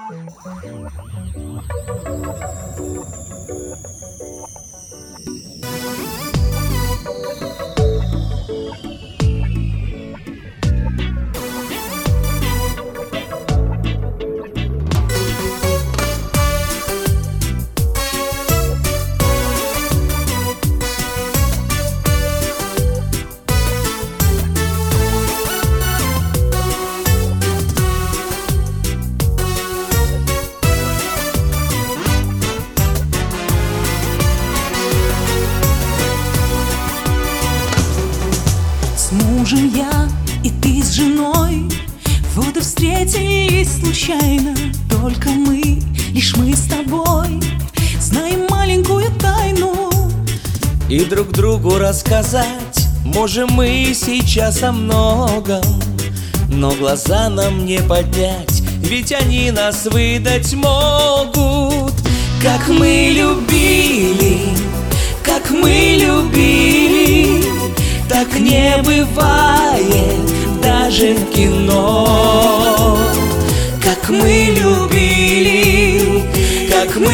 С мужем я и ты с женой вот и встретились случайно. Только мы, лишь мы с тобой знаем маленькую тайну. И друг другу рассказать можем мы сейчас о многом, но глаза нам не поднять, ведь они нас выдать могут. Как мы любили, как мы любили, так не бывает даже в кино. Как мы любили, как мы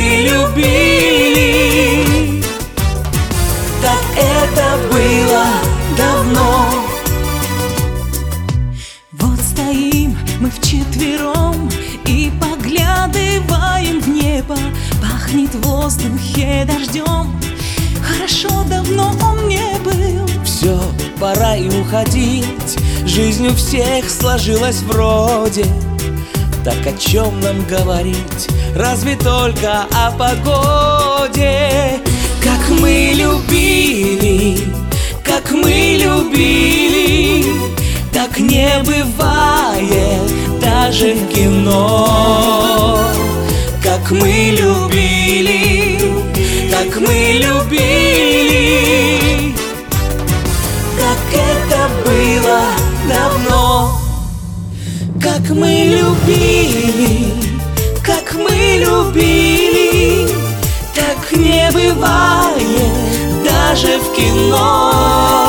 любили, так это было давно. Вот стоим мы вчетвером и поглядываем в небо. Пахнет в воздухе дождем, хорошо давно он не был. Все, пора и уходить, жизнь у всех сложилась вроде. Так о чем нам говорить, разве только о погоде. Как мы любили, как мы любили, так не бывает даже в кино. Как мы любили, как мы любили, как это было давно. Как мы любили, как мы любили, так не бывает даже в кино.